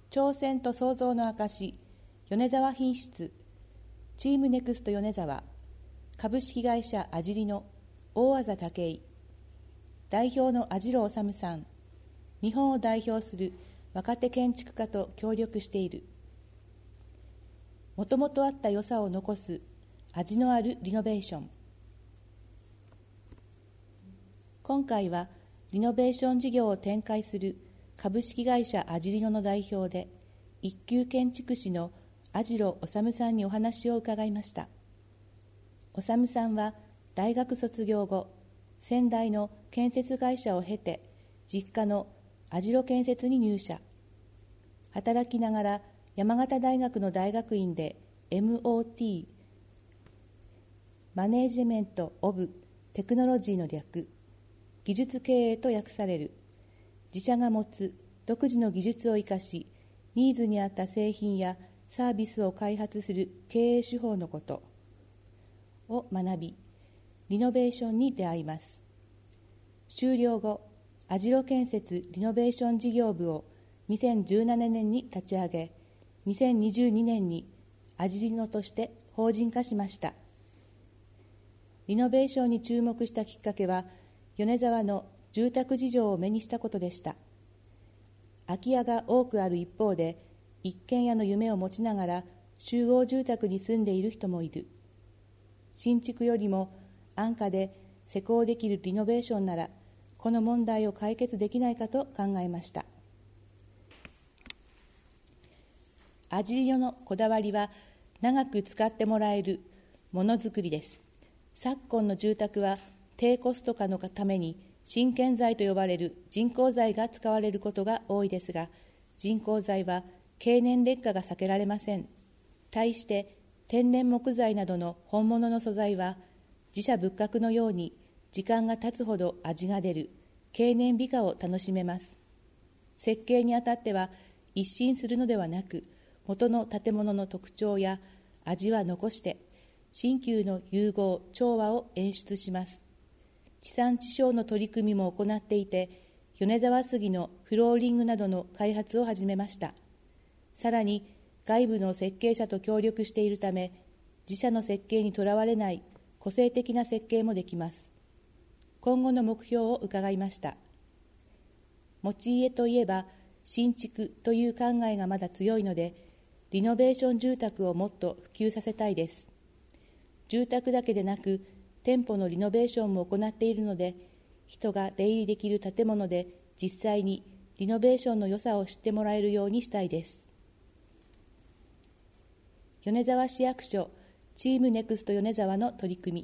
挑戦と創造の証、米沢品質、チームネクスト米沢、株式会社あじりの大字武井、代表の網代治さん、日本を代表する若手建築家と協力している。もともとあった良さを残す味のあるリノベーション。今回はリノベーション事業を展開する株式会社あじりの代表で一級建築士の網代治さんにお話を伺いました。治さんは大学卒業後、先代の建設会社を経て実家の網代建設に入社。働きながら山形大学の大学院で MOT マネージメント・オブ・テクノロジーの略、技術経営と訳される、自社が持つ独自の技術を生かし、ニーズに合った製品やサービスを開発する経営手法のことを学び、リノベーションに出会います。修了後、網代建設リノベーション事業部を2017年に立ち上げ、2022年にあじりのとして法人化しました。リノベーションに注目したきっかけは、米沢の住宅事情を目にしたことでした。空き家が多くある一方で、一軒家の夢を持ちながら集合住宅に住んでいる人もいる。新築よりも安価で施工できるリノベーションなら、この問題を解決できないかと考えました。あじりのこだわりは、長く使ってもらえるものづくりです。昨今の住宅は低コスト化のために新建材と呼ばれる人工材が使われることが多いですが、人工材は経年劣化が避けられません。対して天然木材などの本物の素材は、自社仏閣のように時間が経つほど味が出る経年美化を楽しめます。設計にあたっては一新するのではなく、元の建物の特徴や味は残して、新旧の融合・調和を演出します。地産地消の取り組みも行っていて、米沢杉のフローリングなどの開発を始めました。さらに外部の設計者と協力しているため、自社の設計にとらわれない個性的な設計もできます。今後の目標を伺いました。持ち家といえば新築という考えがまだ強いので、リノベーション住宅をもっと普及させたいです。住宅だけでなく、店舗のリノベーションも行っているので、人が出入りできる建物で実際にリノベーションの良さを知ってもらえるようにしたいです。米沢市役所チームネクスト米沢の取り組み。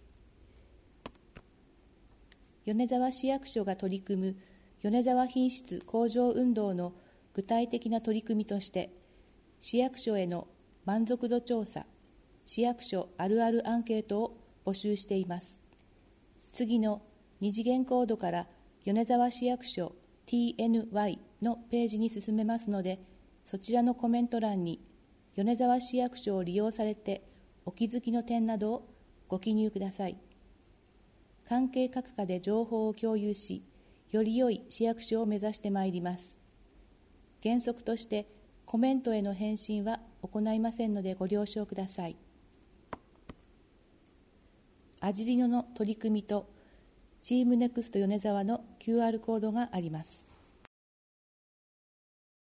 米沢市役所が取り組む米沢品質向上運動の具体的な取り組みとして、市役所への満足度調査、市役所あるあるアンケートを募集しています。次の2次元コードから米沢市役所 TNY のページに進めますので、そちらのコメント欄に米沢市役所を利用されてお気づきの点などをご記入ください。関係各課で情報を共有し、より良い市役所を目指してまいります。原則としてコメントへの返信は行いませんのでご了承ください。あじりの取り組みとチームネクスト米沢の QR コードがあります。